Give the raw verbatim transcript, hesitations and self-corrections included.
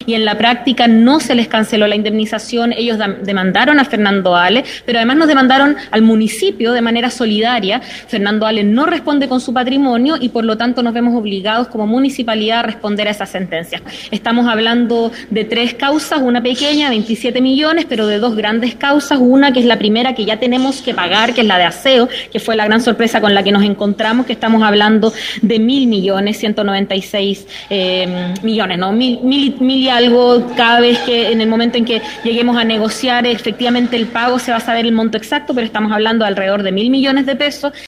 y en la práctica no se les canceló la indemnización. Ellos demandaron a Fernando Ale, pero además nos demandaron al municipio de manera solidaria. Fernando Ale no responde con su patrimonio y por lo tanto nos vemos obligados como municipalidad a responder a esa sentencia. Estamos hablando de tres causas, una pequeña, veintisiete millones, pero de dos grandes causas, una que es la primera que ya tenemos que pagar, que es la de aseo, que fue la gran sorpresa con la que nos encontramos, que estamos hablando de mil millones, ciento noventa y seis eh, millones, ¿no? Mil, mil, mil y algo cada vez que en el momento en que lleguemos a negociar efectivamente el pago se va a saber el monto exacto, pero estamos hablando de alrededor de mil millones de pesos.